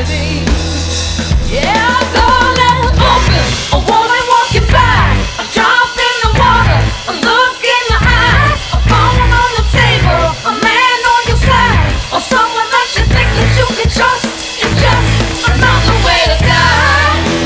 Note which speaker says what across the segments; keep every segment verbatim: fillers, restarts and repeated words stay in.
Speaker 1: tragedy. Yeah, door left open, a woman walking by, a drop in the water, a look in the eye, a phone on the table, a man on your side, or someone that you think that you can trust. It's just another way to die.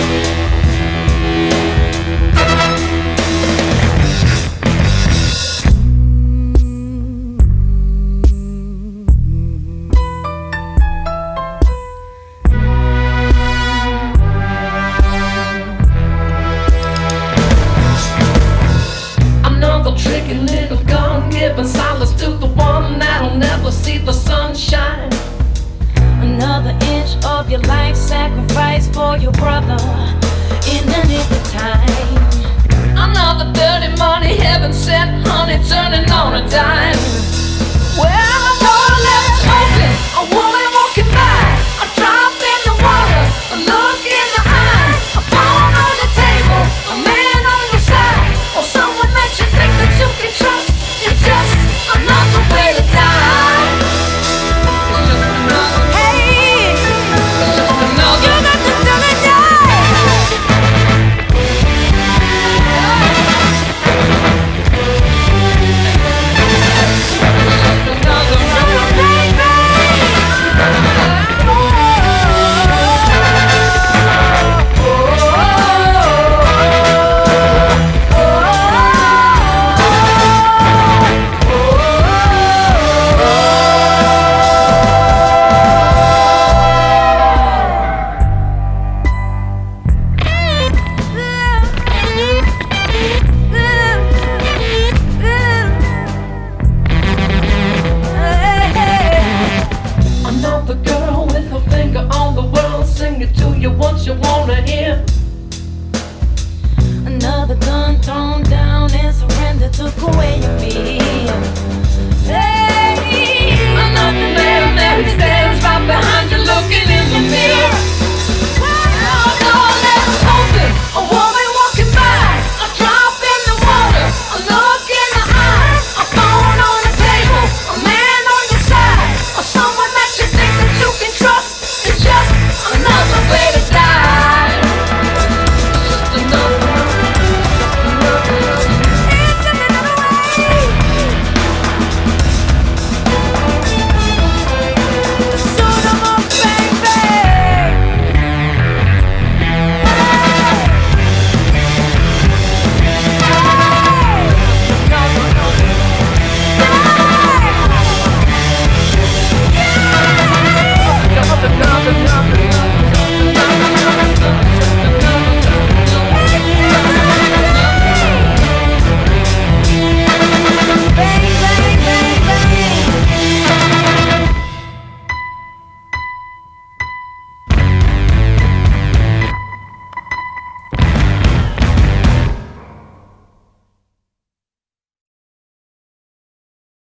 Speaker 1: Tricky little gun giving solace to the one that'll never see the sunshine.
Speaker 2: Another inch of your life sacrifice for your brother in the nick of time.
Speaker 1: Another dirty money heaven sent honey turning on a dime. Well, the door left open, a woman walking by, a drop in the water, a look in the eye, a phone on the table, a man on your side, or someone that you think that you can trust. It's just another way to die. It's just another. Hey, it's just another. You're not just gonna die. It's just another. Another girl with her finger on the world, sing it to you once you wanna hear.
Speaker 2: Another gun thrown down and surrender took away your fear.
Speaker 1: Hey, another man there, he stands right behind you.